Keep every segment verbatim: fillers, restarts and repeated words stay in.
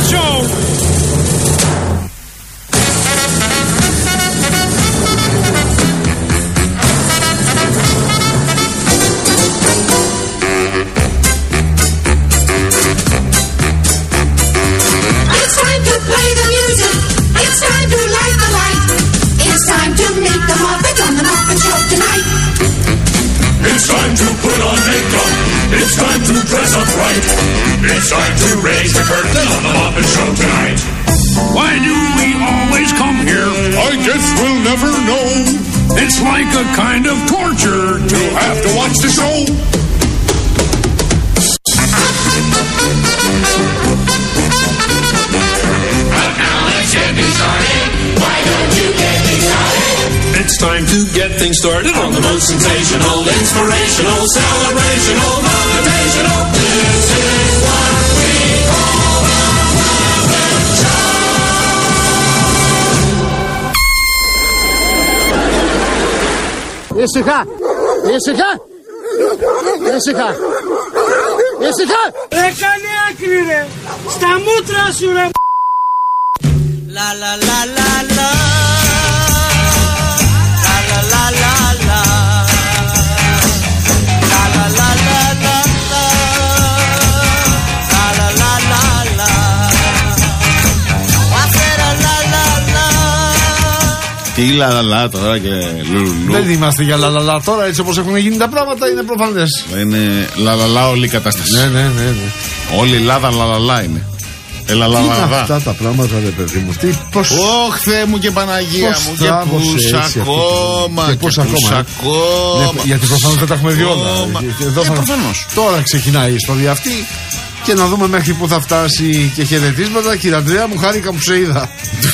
Show. It's time to put on makeup. It's time to dress up right. It's time to raise the curtain on the Muppet Show tonight. Why do we always come here? I guess we'll never know. It's like a kind of torture to have to watch the show. But now let's get me started. Why don't you get me started? It's time to get things started on the most sensational, inspirational, celebrational, motivational. This is what we call the Muppet Show. Ήσυχα! Ήσυχα! Ήσυχα! Ήσυχα! Έκανε άκρη ρε! Στα μούτρα σου ρε! Λα λα λα λα λα. La la la la, la la la la la, la la la la la, I said a la la la. Τι λαλαλά τώρα και λουλουλου. Δεν είμαστε για λαλαλά τώρα, έτσι όπως έχουν γίνει τα πράγματα είναι προφανές. Είναι λαλαλά όλη η κατάσταση. Ναι, ναι, ναι, ναι. Όλη η Ελλάδα λαλαλά είναι. Έλα, Τι είναι λαλαλά. αυτά τα πράγματα ρε παιδί μου? Τι, πώς... Ωχ, Θεέ μου και Παναγία Πώς μου. Και τράβωσε πούς έτσι ακόμα. αυτή τη- Και πούς και πούς ακόμα, ακόμα. Ναι, γιατί προφανώς δεν τα έχουμε δει όλα. Ακόμα. Και εδώ Ε, θα- προφανώς. Τώρα ξεκινάει η ιστορία αυτή και να δούμε μέχρι που θα φτάσει. Και χαιρετίσματα, κύριε Αντρέα μου, χάρηκα που σε είδα.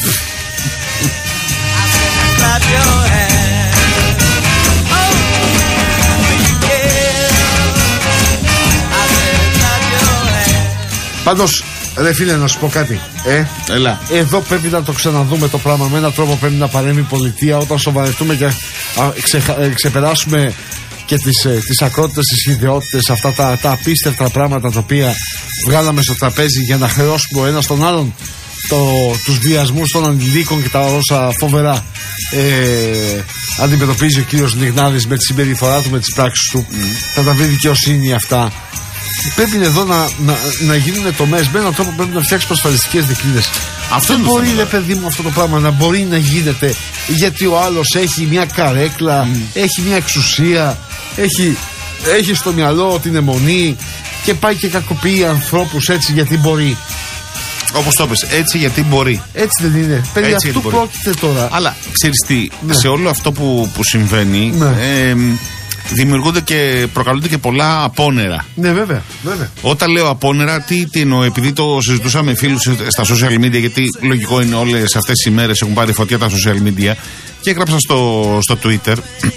Clap your hands. Oh, yeah. I said clap your hands. Πάντως, ρε φίλε, να σου πω κάτι. Ε, Έλα. εδώ πρέπει να το ξαναδούμε το πράγμα. Με έναν τρόπο πρέπει να παρέμβει η πολιτεία όταν σοβαρευτούμε και α, ξεχα- ε, ξεπεράσουμε και τις, ε, τις ακρότητες, τις ιδιότητες, αυτά τα, τα απίστευτα πράγματα τα οποία βγάλαμε στο τραπέζι για να χρεώσουμε ο ένας τον άλλον το, τους βιασμούς των ανηλίκων και τα όσα φοβερά ε, αντιμετωπίζει ο κύριος Λιγνάδης με τη συμπεριφορά του, με τις πράξεις του. Mm. Θα τα βρει δικαιοσύνη αυτά. Πρέπει εδώ να, να, να γίνουν τομές. Με έναν τρόπο πρέπει να φτιάξουμε ασφαλιστικές δικλείδες. Αυτό Δεν είναι το μπορεί, θέμα. ρε παιδί μου, αυτό το πράγμα να μπορεί να γίνεται γιατί ο άλλος έχει μια καρέκλα, Mm. έχει μια εξουσία, έχει, έχει στο μυαλό την αιμονή και πάει και κακοποιεί ανθρώπους έτσι γιατί μπορεί. Όπως το είπες, έτσι γιατί μπορεί. Έτσι δεν είναι? Περί Έτσι αυτού γιατί μπορεί. πρόκειται τώρα. Αλλά ξέρεις τι, Ναι. σε όλο αυτό που, που συμβαίνει, Ναι. ε, δημιουργούνται και προκαλούνται και πολλά απόνερα. Ναι, βέβαια, βέβαια. Όταν λέω απόνερα, τι, τι εννοώ, επειδή το συζητούσαμε με φίλους στα social media, γιατί λογικό είναι όλες αυτές τις ημέρες έχουν πάρει φωτιά τα social media, και έγραψα στο, στο Twitter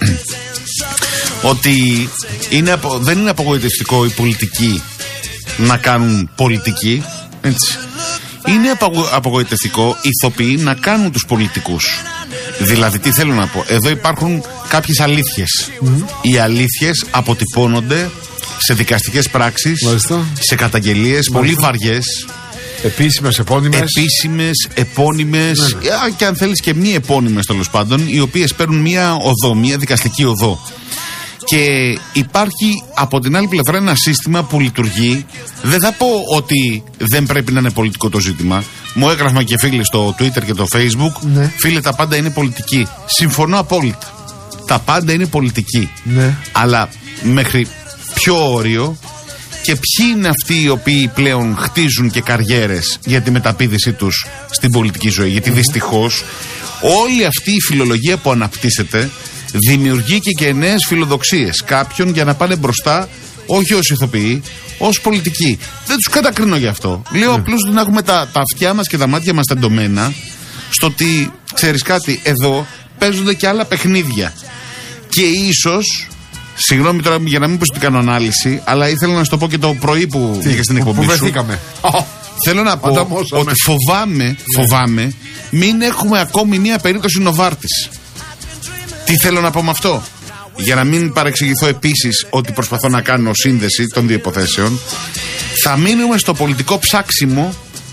ότι είναι, απο- δεν είναι απογοητευτικό οι πολιτικοί να κάνουν πολιτική, έτσι. Είναι απογο- απογοητευτικό οι ηθοποιοί να κάνουν τους πολιτικούς. Δηλαδή, τι θέλω να πω, εδώ υπάρχουν κάποιες αλήθειες. Οι αλήθειες αποτυπώνονται σε δικαστικές πράξεις, Μάλιστα. σε καταγγελίες πολύ βαριές, Επίσημες, επώνυμες. επίσημες, επώνυμες, α, και αν θέλεις και μη επώνυμες τέλος πάντων, οι οποίες παίρνουν μια οδό, μια δικαστική οδό. Και υπάρχει από την άλλη πλευρά ένα σύστημα που λειτουργεί. Δεν θα πω ότι δεν πρέπει να είναι πολιτικό το ζήτημα. Μου έγραφαν και φίλοι στο Twitter και το Facebook, Ναι. φίλε, τα πάντα είναι πολιτική. Συμφωνώ απόλυτα. Τα πάντα είναι πολιτική. Ναι. Αλλά μέχρι ποιο όριο, και ποιοι είναι αυτοί οι οποίοι πλέον χτίζουν και καριέρες για τη μεταπίδησή τους στην πολιτική ζωή. Γιατί δυστυχώς όλη αυτή η φιλολογία που αναπτύσσεται δημιουργεί και, και νέες φιλοδοξίες κάποιων για να πάνε μπροστά, όχι ως ηθοποιοί, ως πολιτικοί. Δεν τους κατακρίνω γι' αυτό. Λέω απλώς να έχουμε τα, τα αυτιά μας και τα μάτια μας τεντωμένα στο ότι, ξέρεις κάτι, εδώ παίζονται και άλλα παιχνίδια. Και ίσως, συγγνώμη τώρα για να μην πω ότι κάνω ανάλυση, αλλά ήθελα να σου το πω και το πρωί που βγήκα στην που, εκπομπή που σου. βρεθήκαμε. Θέλω να πω Ανταμώσαμε. ότι φοβάμαι, φοβάμαι μην έχουμε ακόμη μία περίπτωση Νοβάρτης. Τι θέλω να πω με αυτό? Για να μην παρεξηγηθώ επίσης ότι προσπαθώ να κάνω σύνδεση των δύο υποθέσεων, θα μείνουμε στο πολιτικό ψάξιμο και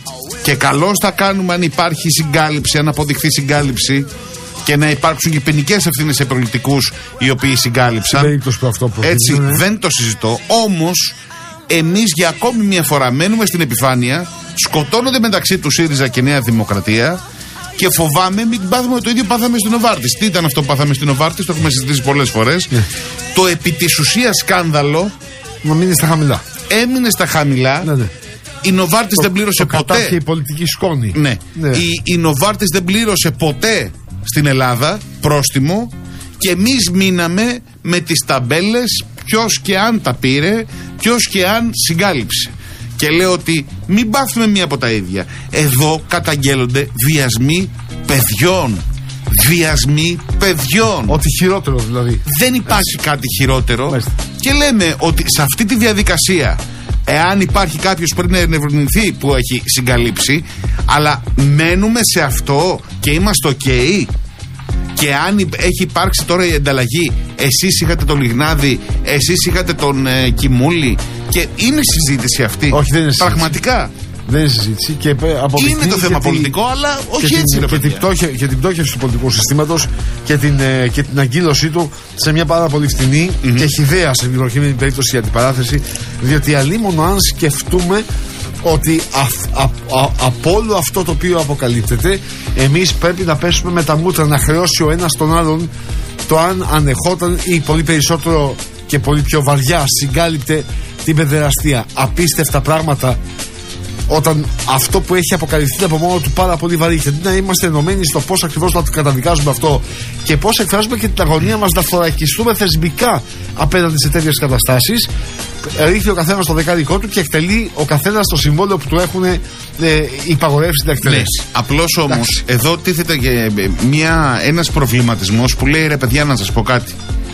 Και καλώς θα κάνουμε αν υπάρχει συγκάλυψη, αν αποδειχθεί συγκάλυψη και να υπάρξουν και ποινικές ευθύνες σε πολιτικούς οι οποίοι συγκάλυψαν. Αυτό Έτσι, ναι. δεν το συζητώ. Όμως, εμείς για ακόμη μια φορά μένουμε στην επιφάνεια, σκοτώνονται μεταξύ του ΣΥΡΙΖΑ και Νέα Δημοκρατία και φοβάμαι μην πάθουμε το ίδιο πάθαμε στην Νοβάρτις. Τι ήταν αυτό που πάθαμε στην Νοβάρτις, το έχουμε συζητήσει πολλές φορές. Ναι. Το επί της ουσίας σκάνδαλο. Να μείνει στα χαμηλά. Έμεινε στα χαμηλά. Ναι, ναι. Η Νοβάρτις δεν πλήρωσε το ποτέ. Και η πολιτική σκόνη. Ναι. ναι. Η, η Νοβάρτις δεν πλήρωσε ποτέ στην Ελλάδα πρόστιμο και εμείς μείναμε με τις ταμπέλες ποιος και αν τα πήρε, ποιος και αν συγκάλυψε. Και λέω ότι μην πάθουμε μία από τα ίδια. Εδώ καταγγέλλονται βιασμοί παιδιών. Βιασμοί παιδιών. Ό,τι χειρότερο δηλαδή. Δεν υπάρχει Έτσι. κάτι χειρότερο. Μάλιστα. Και λέμε ότι σε αυτή τη διαδικασία, εάν υπάρχει κάποιος πριν να ερευνηθεί που έχει συγκαλύψει, αλλά μένουμε σε αυτό και είμαστε ok. Και αν έχει υπάρξει τώρα η ανταλλαγή, εσείς είχατε τον Λιγνάδη, εσείς είχατε τον ε, Κιμούλη, και είναι συζήτηση αυτή. Όχι, δεν είναι συζήτηση. Πραγματικά. Δεν είναι συζήτηση. Και είναι το θέμα πολιτικό, τη... αλλά όχι και έτσι. Την, ρε, και, την πτώχε, και την πτώχευση του πολιτικού συστήματος και την, ε, και την αγκύλωσή του σε μια πάρα πολύ φθηνή mm-hmm. και χυδαία σε προκειμένη περίπτωση για την παράθεση. Διότι αλίμονο αν σκεφτούμε ότι α, α, α, από όλο αυτό το οποίο αποκαλύπτεται, εμείς πρέπει να πέσουμε με τα μούτρα να χρεώσει ο ένας τον άλλον το αν ανεχόταν ή πολύ περισσότερο και πολύ πιο βαριά συγκάλυπτε την παιδεραστία. Απίστευτα πράγματα, όταν αυτό που έχει αποκαλυφθεί από μόνο του πάρα πολύ βαρύ. Και να είμαστε ενωμένοι στο πώς ακριβώς θα το καταδικάζουμε αυτό και πώς εκφράζουμε και την αγωνία μας να θωρακιστούμε θεσμικά απέναντι σε τέτοιες καταστάσεις. Ρίχνει ο καθένας το δεκάδικό του και εκτελεί ο καθένας το συμβόλαιο που του έχουν ε, υπαγορεύσει να εκτελέσει. Ναι. Απλώς όμως εδώ τίθεται και μια, ένας προβληματισμός που λέει, ρε παιδιά, να σας πω κάτι.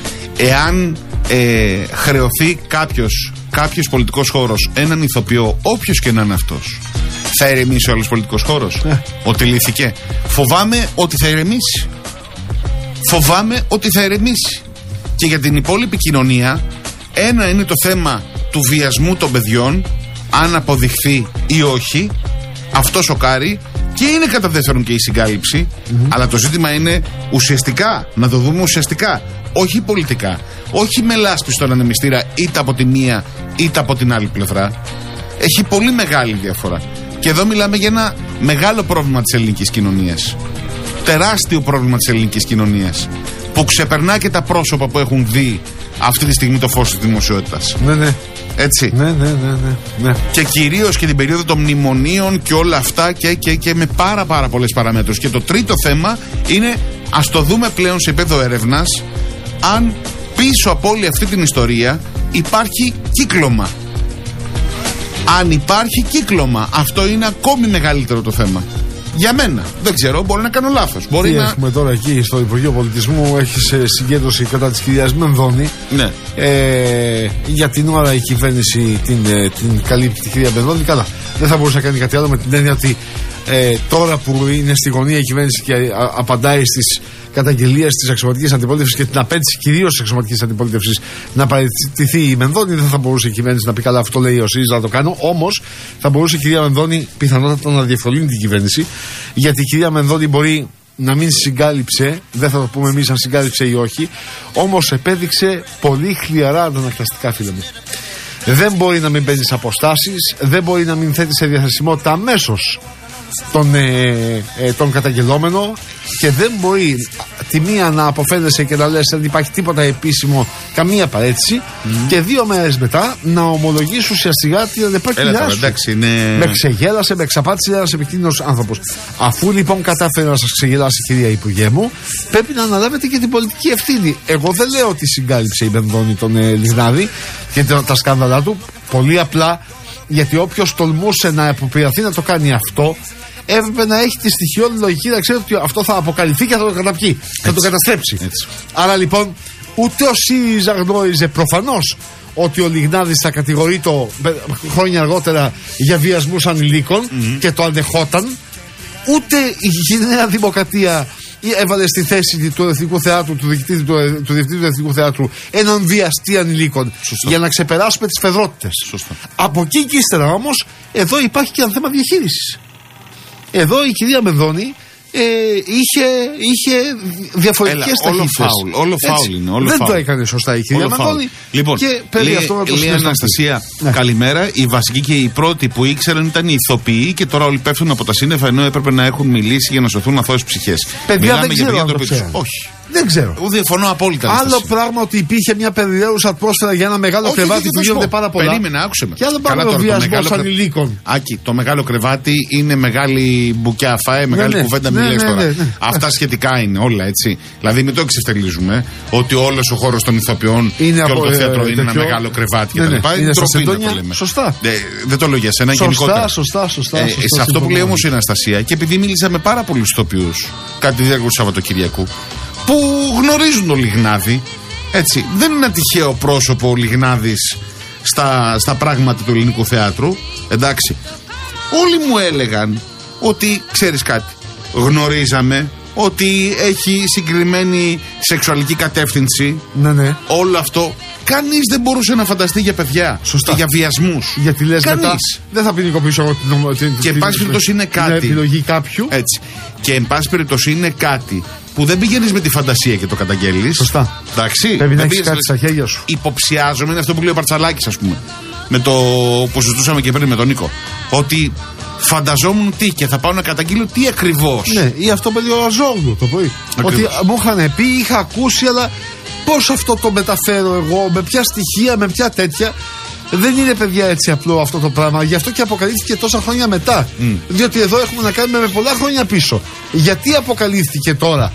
Εάν ε, χρεωθεί κάποιος κάποιος πολιτικός χώρος έναν ηθοποιό, όποιος και να είναι αυτός, θα ηρεμήσει ο άλλος πολιτικός χώρος? Ναι. Ότι λύθηκε. Φοβάμαι ότι θα ηρεμήσει. Φοβάμαι ότι θα ηρεμήσει. Και για την υπόλοιπη κοινωνία, ένα είναι το θέμα του βιασμού των παιδιών, αν αποδειχθεί ή όχι. Αυτό σοκάρει. Και είναι κατά δεύτερον και η συγκάλυψη. Mm-hmm. Αλλά το ζήτημα είναι ουσιαστικά, να το δούμε ουσιαστικά, όχι πολιτικά. Όχι με λάσπη στον ανεμιστήρα είτε από τη μία είτε από την άλλη πλευρά. Έχει πολύ μεγάλη διαφορά. Και εδώ μιλάμε για ένα μεγάλο πρόβλημα της ελληνικής κοινωνίας. Τεράστιο πρόβλημα της ελληνικής κοινωνίας, που ξεπερνά και τα πρόσωπα που έχουν δει αυτή τη στιγμή το φως της δημοσιότητας. Ναι, ναι. Έτσι. Ναι, ναι, ναι, ναι, ναι. Και κυρίως και την περίοδο των μνημονίων και όλα αυτά και, και, και με πάρα πάρα πολλές παραμέτρους. Και το τρίτο θέμα είναι, ας το δούμε πλέον σε επίπεδο έρευνας, αν πίσω από όλη αυτή την ιστορία υπάρχει κύκλωμα. Αν υπάρχει κύκλωμα, αυτό είναι ακόμη μεγαλύτερο το θέμα. Για μένα. Δεν ξέρω, μπορεί να κάνω λάθος. Μπορεί Τι να... έχουμε τώρα εκεί στο Υπουργείο Πολιτισμού, έχει συγκέντρωση κατά της κυρίας Μενδώνη. Ναι. Ε, για την ώρα η κυβέρνηση την, την καλύπτει τη κυρία Μενδώνη. Καλά. Δεν θα μπορούσε να κάνει κάτι άλλο, με την έννοια ότι ε, τώρα που είναι στη γωνία η κυβέρνηση και α, απαντάει στις καταγγελίες της αξιωματικής αντιπολίτευσης και την απέτηση κυρίως της αξιωματικής αντιπολίτευσης να παραιτηθεί η Μενδώνη, δεν θα μπορούσε η κυβέρνηση να πει καλά, αυτό λέει ο ΣΥΡΙΖΑ, να το κάνω. Όμως θα μπορούσε η κυρία Μενδώνη πιθανότατα να διευκολύνει την κυβέρνηση, γιατί η κυρία Μενδώνη μπορεί να μην συγκάλυψε, δεν θα το πούμε εμείς αν συγκάλυψε ή όχι, όμως επέδειξε πολύ χλιαρά αντανακλαστικά, φίλε μου. Δεν μπορεί να μην παίρνει αποστάσεις, δεν μπορεί να μην θέτει σε διαθεσιμότητα αμέσως τον, ε, ε, τον καταγγελόμενο, και δεν μπορεί τη μία να αποφαίνεσαι και να λες δεν υπάρχει τίποτα επίσημο, καμία παρέτηση, mm. και δύο μέρες μετά να ομολογείς ουσιαστικά την ανεπάρκειά σου. είναι... Με ξεγέλασε, με εξαπάτησε ένας επικίνδυνος άνθρωπος. Αφού λοιπόν κατάφερε να σας ξεγελάσει, κυρία Υπουργέ μου, πρέπει να αναλάβετε και την πολιτική ευθύνη. Εγώ δεν λέω ότι συγκάλυψε η Μενδώνη τον ε, Λιγνάδη και τα σκάνδαλά του. Πολύ απλά, γιατί όποιος τολμούσε να αποπειραθεί να το κάνει αυτό, έπρεπε να έχει τη στοιχειώδη λογική να ξέρει ότι αυτό θα αποκαλυφθεί και θα το καταπιεί. Έτσι. Θα το καταστρέψει. Έτσι. Άρα λοιπόν, ούτε ο ΣΥΡΙΖΑ γνώριζε προφανώς ότι ο Λιγνάδης θα κατηγορεί το χρόνια αργότερα για βιασμούς ανηλίκων mm-hmm. και το ανεχόταν, ούτε η Νέα Δημοκρατία έβαλε στη θέση του Εθνικού Θεάτρου, του Διευθυντή του, του, του Εθνικού Θεάτρου, έναν βιαστή ανηλίκων. Σωστό. Για να ξεπεράσουμε τις φεδρότητες. Από εκεί και ύστερα όμως, εδώ υπάρχει και ένα θέμα διαχείρισης. Εδώ η κυρία Μενδώνη ε, είχε, είχε διαφορετικές ταχύτητες. Όλο φάουλ, όλο φάουλ είναι. Όλο δεν φάουλ. το έκανε σωστά η κυρία Μενδώνη. Λοιπόν, και παίρνει αυτό να το λέει Αναστασία, ναι. Καλημέρα. Οι βασικοί και οι πρώτοι που ήξεραν ήταν οι ηθοποιοί και τώρα όλοι πέφτουν από τα σύννεφα ενώ έπρεπε να έχουν μιλήσει για να σωθούν αθώες ψυχές. Παιδιά, μιλάμε δεν για ξέρω παιδιά αν το Όχι. Δεν ξέρω. Ούτε διαφωνώ απόλυτα. Άλλο Αναστασία. πράγμα ότι υπήρχε μια περιραίουσα ατμόσφαιρα για ένα μεγάλο Όχι, κρεβάτι που γίνονται πάρα πολλά. Περίμενα, άκουσε με. Και άλλο πράγμα ο βιασμός ανηλίκων. Άκη, το μεγάλο κρεβάτι είναι μεγάλη μπουκιά φάε, μεγάλη ναι, κουβέντα ναι, μιλές ναι, τώρα. Ναι, ναι, ναι. Αυτά σχετικά είναι όλα έτσι. Δηλαδή μην το εξευτελίζουμε ότι όλος ο χώρος των ηθοποιών είναι και όλο το θέατρο ε, είναι ένα μεγάλο κρεβάτι ναι, ναι, κτλ. Είναι ντροπή. Σωστά. Δεν το λέω για σένα, γενικότερα. Σωστά, σωστά. Σε αυτό που λέει όμως η Αναστασία και επειδή μίλησα με πάρα πολλούς ηθοποιούς κατά τη διάρκεια του Σαββατοκυριακού που γνωρίζουν τον Λιγνάδη. Έτσι, δεν είναι ένα τυχαίο πρόσωπο ο Λιγνάδης στα, στα πράγματα του ελληνικού θεάτρου. Εντάξει. Όλοι μου έλεγαν ότι, ξέρεις κάτι, γνωρίζαμε ότι έχει συγκεκριμένη σεξουαλική κατεύθυνση. Ναι, ναι. Όλο αυτό κανείς δεν μπορούσε να φανταστεί για παιδιά. Σωστά. Και για βιασμούς. Γιατί λες μετά δεν θα ποινικοποιήσω εγώ την, την, και εν πάση περιπτώσει είναι κάτι. Την επιλογή κάποιου. Έτσι. Και εν πάση περιπτώσει είναι κάτι που δεν πηγαίνεις με τη φαντασία και το καταγγέλεις. Σωστά. Εντάξει. Πρέπει να έχεις κάτι στα χέρια σου. Υποψιάζομαι, είναι αυτό που λέει ο Παρτσαλάκης, ας πούμε. Με το που συζητούσαμε και πριν με τον Νίκο. Ότι φανταζόμουν τι και θα πάω να καταγγείλω τι ακριβώς. Ναι, ή αυτό που λέει ο Αζόγλου το πρωί. Ότι μου είχαν πει, είχα ακούσει, αλλά πώς αυτό το μεταφέρω εγώ, με ποια στοιχεία, με ποια τέτοια. Δεν είναι, παιδιά, έτσι απλό αυτό το πράγμα. Γι' αυτό και αποκαλύφθηκε τόσα χρόνια μετά. Mm. Διότι εδώ έχουμε να κάνουμε με πολλά χρόνια πίσω. Γιατί αποκαλύφθηκε τώρα?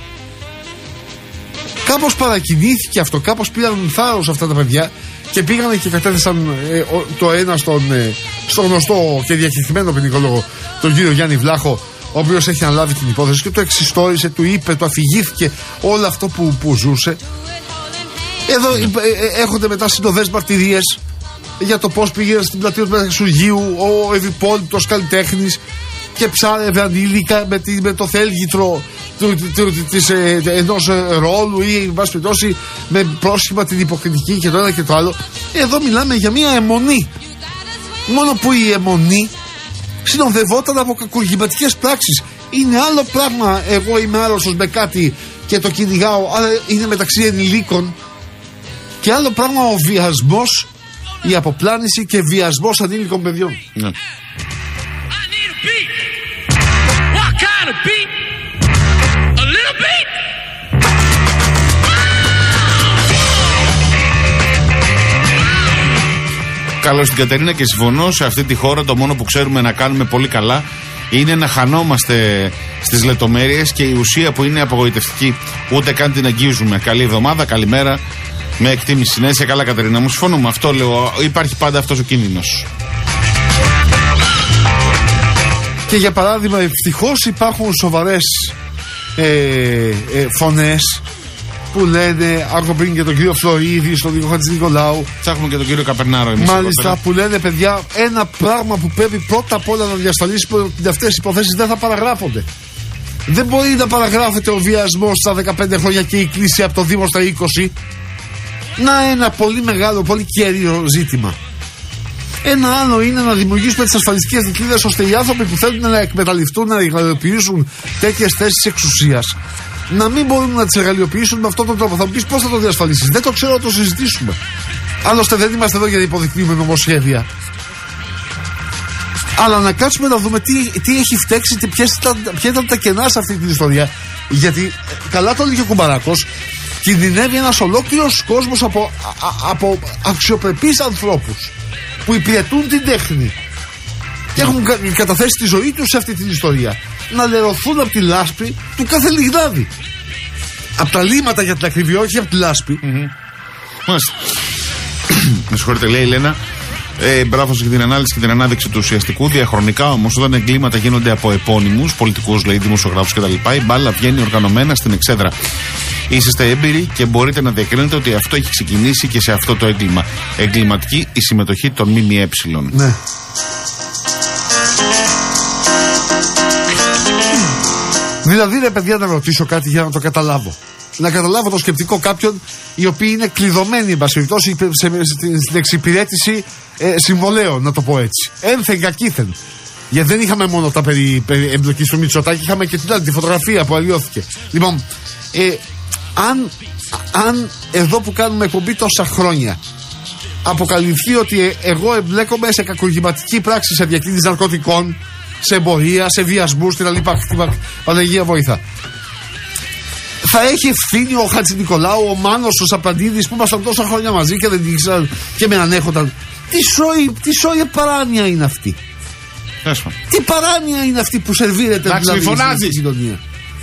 Κάπως παρακινήθηκε αυτό, κάπως πήραν θάρρος αυτά τα παιδιά και πήγανε και κατέθεσαν ε, το ένα στον, ε, στο γνωστό και διακεκριμένο ποινικολόγο, τον κύριο Γιάννη Βλάχο, ο οποίος έχει αναλάβει την υπόθεση και το εξιστόρισε, του είπε, το αφηγήθηκε όλο αυτό που, που ζούσε. Εδώ ε, ε, έρχονται μετά συνοδές μαρτυρίες για το πώς πήγαινε στην πλατεία του Μεταξουργείου ο ευυπόλοιπτος καλλιτέχνης και ψάρευε ανήλικα με, τη, με το θέλγητρο του, του, της, ε, ενός ρόλου ή εν πάση περιπτώσει με πρόσχημα την υποκριτική και το ένα και το άλλο. Εδώ μιλάμε για μια αιμονή. Μόνο που η αιμονή συνοδευόταν από κακουργηματικές πράξεις. Είναι άλλο πράγμα εγώ είμαι άρρωστος με κάτι και το κυνηγάω, αλλά είναι μεταξύ ενηλίκων, και άλλο πράγμα ο βιασμός, η αποπλάνηση και βιασμός ανήλικων παιδιών. Ναι. Καλώς την Κατερίνα και συμφωνώ, σε αυτή τη χώρα το μόνο που ξέρουμε να κάνουμε πολύ καλά είναι να χανόμαστε στις λεπτομέρειες και η ουσία που είναι απογοητευτική ούτε καν την αγγίζουμε. Καλή εβδομάδα, καλημέρα, με εκτίμηση συνέχεια. Καλά, Κατερίνα μου, συμφωνούμε. Αυτό λέω, υπάρχει πάντα αυτός ο κίνδυνος. Και για παράδειγμα, ευτυχώς υπάρχουν σοβαρές ε, ε, φωνές που λένε, άκου πριν και τον κύριο Φλωρίδη, στον κύριο Χατζηνικολάου. Ψάχνουμε και τον κύριο Καπερνάρο εμείς. Μάλιστα, που λένε, παιδιά, ένα πράγμα που πρέπει πρώτα απ' όλα να διασφαλίσει ότι αυτές οι υποθέσεις δεν θα παραγράφονται. Δεν μπορεί να παραγράφεται ο βιασμός στα δεκαπέντε χρόνια και η κλίση από το Δήμο στα είκοσι. Να, ένα πολύ μεγάλο, πολύ κέριο ζήτημα. Ένα άλλο είναι να δημιουργήσουμε τις ασφαλιστικές δικλείδες ώστε οι άνθρωποι που θέλουν να εκμεταλλευτούν, να εργαλειοποιήσουν τέτοιες θέσεις εξουσίας, να μην μπορούν να τις εργαλειοποιήσουν με αυτόν τον τρόπο. Θα μου πεις πώς θα το διασφαλίσεις? Δεν το ξέρω, να το συζητήσουμε. Άλλωστε δεν είμαστε εδώ για να υποδεικνύουμε νομοσχέδια. Αλλά να κάτσουμε να δούμε τι, τι έχει φταίξει, τι, ποιες ήταν, ποια ήταν τα κενά σε αυτή την ιστορία. Γιατί καλά το έλεγε ο Κουμπαράκος, κινδυνεύει ένας ολόκληρος κόσμος από, α, από αξιοπρεπείς ανθρώπους που υπηρετούν την τέχνη και έχουν κα, καταθέσει τη ζωή τους σε αυτή την ιστορία, να λερωθούν από τη λάσπη του κάθε Λιγνάδη. Από τα λίματα, για την ακριβή, όχι από τη λάσπη. Mm-hmm. Με συγχωρείτε, λέει η Λένα. Ε, μπράβο για την ανάλυση και την ανάδειξη του ουσιαστικού. Διαχρονικά όμως, όταν εγκλήματα γίνονται από επώνυμους, πολιτικούς, λέει, δημοσιογράφους κτλ., η μπάλα βγαίνει οργανωμένα στην εξέδρα. Είσαστε έμπειροι και μπορείτε να διακρίνετε ότι αυτό έχει ξεκινήσει και σε αυτό το έγκλημα. Εγκληματική η συμμετοχή των ΜΜΕ. Ναι. Δηλαδή, ρε παιδιά, να ρωτήσω κάτι για να το καταλάβω. Να καταλάβω το σκεπτικό κάποιων οι οποίοι είναι κλειδωμένοι, εν πάση περιπτώσει, στην εξυπηρέτηση ε, συμβολέων, να το πω έτσι. Ένθεν κακήθεν. Γιατί δεν είχαμε μόνο τα περί, περί εμπλοκής του Μητσοτάκη, είχαμε και την άλλη, τη φωτογραφία που αλλοιώθηκε. Λοιπόν, ε, αν, αν εδώ που κάνουμε εκπομπή τόσα χρόνια αποκαλυφθεί ότι εγώ εμπλέκομαι σε κακουργηματική πράξη, σε διακίνηση ναρκωτικών, σε εμπορία, σε βιασμούς, την άλλη Παναγία βοήθα, θα έχει ευθύνη ο Χατζηνικολάου, ο Μάνος, ο Σαπαντίδης που ήμασταν τόσα χρόνια μαζί και δεν ήξεραν και με ανέχονταν? Τι σόι, τι σόι παράνοια είναι αυτή? Έσπα. Τι παράνοια είναι αυτή που σερβίρεται δηλαδή στην κοινωνία?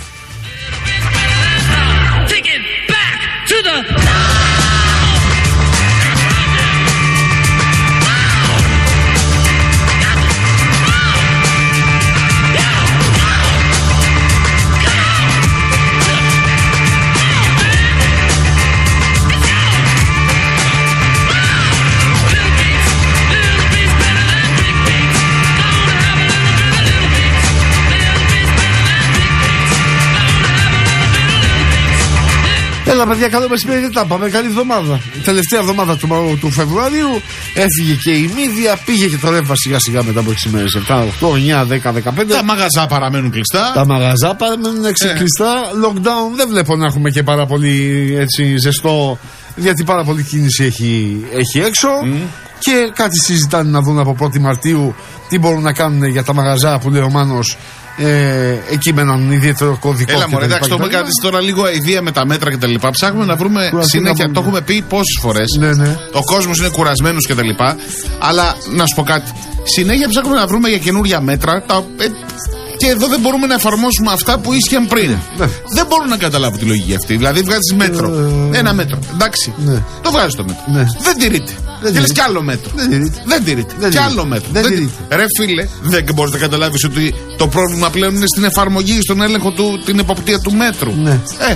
Έλα παιδιά, καλό μεσημέρι, δεν τα πάμε. Καλή εβδομάδα. Η τελευταία εβδομάδα του, του Φεβρουαρίου έφυγε και η Μύδια, πήγε και το ρεύμα σιγά σιγά μετά από έξι μέρες. επτά, οκτώ, εννιά, δέκα, δεκαπέντε. Τα μαγαζά παραμένουν κλειστά. Τα μαγαζά παραμένουν ε. κλειστά. Lockdown δεν βλέπω να έχουμε και πάρα πολύ έτσι ζεστό, γιατί πάρα πολύ κίνηση έχει, έχει έξω. Mm. Και κάτι συζητάνε να δουν από πρώτη Μαρτίου τι μπορούν να κάνουν για τα μαγαζά που λέει ο Μάνος. Ε, εκεί με έναν ιδιαίτερο κωδικό. Έλα μωρέ, εντάξει, το έχουμε κάνει τώρα λίγο αηδία με τα μέτρα κτλ. Ψάχνουμε να βρούμε συνέχεια, να το έχουμε πει πόσες φορές. Ναι, ναι. Ο κόσμος είναι κουρασμένος κτλ. Αλλά να σου πω κάτι. Συνέχεια ψάχνουμε να βρούμε για καινούρια μέτρα. Τα, ε, και εδώ δεν μπορούμε να εφαρμόσουμε αυτά που ίσχυαν πριν. Ναι. Δεν μπορώ να καταλάβω τη λογική αυτή. Δηλαδή βγάζεις μέτρο. Ε, ένα μέτρο. Εντάξει. Ναι. Το βγάζεις το μέτρο. Ναι. Δεν τηρείται. Και λες κι άλλο μέτρο. Δεν τηρείται. Κι άλλο μέτρο. Ρε φίλε, δεν μπορείς να καταλάβεις ότι το πρόβλημα πλέον είναι στην εφαρμογή, στον έλεγχο του, την εποπτεία του μέτρου. Ναι. Ε.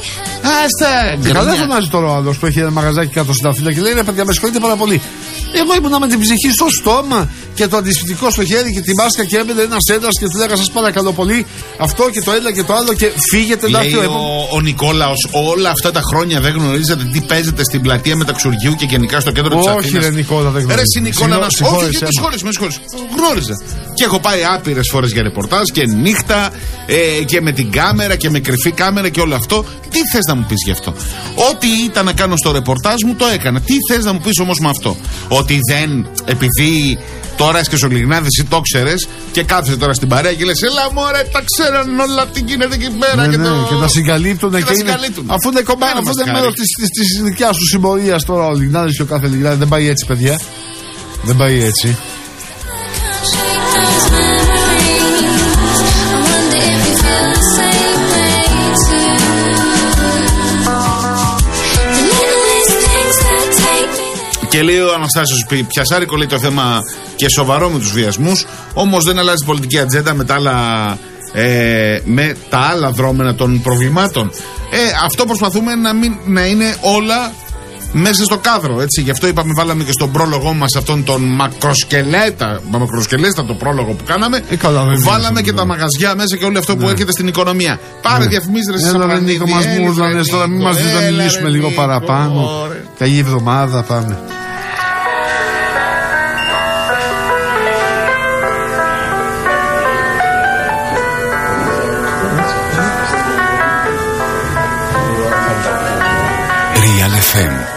Άστε! Καλά φωνάζει τώρα ο άλλος που έχει ένα μαγαζάκι κάτω στην Αθήνα και λέει: ρε παιδιά, με συγχωρείτε πάρα πολύ. Εγώ ήμουνα με την ψυχή στο στόμα και το αντισφυτικό στο χέρι και τη μάσκα και έμπαινε ένα έντρα και του λέγα: σας παρακαλώ πολύ, αυτό και το ένα και το άλλο και φύγετε. Λέει ο, ο, ο Νικόλαος, όλα αυτά τα χρόνια δεν γνωρίζατε τι παίζετε στην πλατεία Μεταξουργείου και γενικά στο κέντρο της Αθήνας? Όχι, ρε Νικόλα, δεν γνωρίζω. Ρε Νικόλα, να σου πω. Όχι, με συγχωρείς, με συγχωρείς. Γνώριζα. Και έχω πάει άπειρες φορές για ρεπορτάζ και νύχτα ε, και με την κάμερα και με κρυφή κάμερα και όλο αυτό. Τι θες να μου πεις γι' αυτό? Ό,τι ήταν να κάνω στο ρεπορτάζ μου το έκανα. Τι θες να μου πεις όμως με αυτό? Ότι δεν, επειδή τώρα έσκες ο Λιγνάδης, εσύ το ξέρες και κάθεσαι τώρα στην παρέα και λες: έλα μωρέ, τα ξέραν όλα τι γίνεται εκεί πέρα. Ναι, και, ναι, το... και τα συγκαλύπτουν και, και, και είναι... αφού είναι κομμάτι, αφού είναι μέρος της, της, της δικιάς του συμπορίας τώρα ο Λιγνάδης και ο κάθε Λιγνάδης. Δεν πάει έτσι, παιδιά. Δεν πάει έτσι. Και λέει ο Αναστάσιος Πιασάρικο, λέει το θέμα και σοβαρό με τους βιασμούς, όμως δεν αλλάζει πολιτική ατζέντα με τα άλλα, ε, με τα άλλα δρόμενα των προβλημάτων. Ε, αυτό προσπαθούμε να, μην, να είναι όλα μέσα στο κάδρο, έτσι. Γι' αυτό είπαμε, βάλαμε και στον πρόλογό μας αυτόν τον μακροσκελέτα, μακροσκελέστα το πρόλογο που κάναμε. Ε, καλά, βάλαμε και τα μαγαζιά μέσα και όλο αυτό, ναι, που έρχεται στην οικονομία. Πάρε, ναι, διαφημίσεις, ρε Σαπρανίδη. Έλα, μας μουρλανες τώρα, μην μας δεις να μιλήσουμε λίγο παραπάνω. Καλή εβδομάδα, πάμε. Real εφ εμ